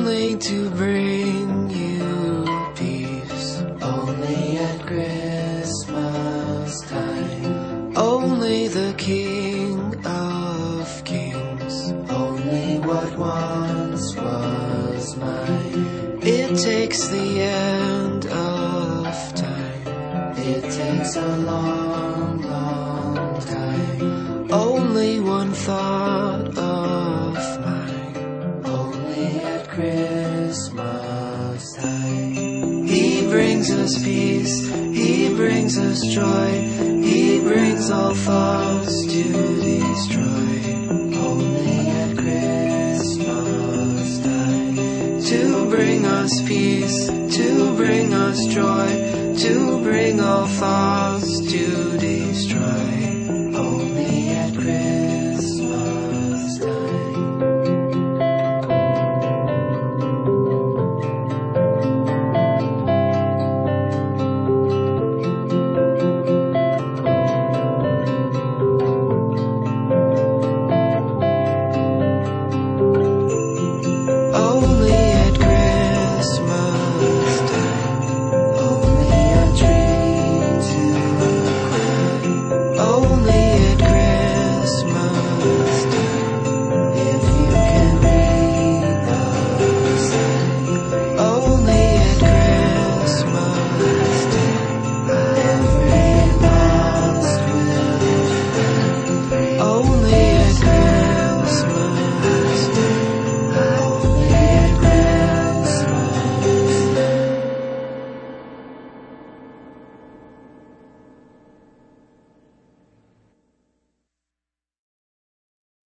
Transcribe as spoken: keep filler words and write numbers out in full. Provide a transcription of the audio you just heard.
only to bring you peace. Only at Christmas time. Only the King of Kings. Only what once was mine. It takes the end of time. It takes a long, long time. Only one thought of mine. Only at Christmas time. He brings us peace, He brings us joy, He brings all thoughts to destroy. Only at Christmas time. To bring us peace, to bring us joy, to bring all thoughts to destroy. Only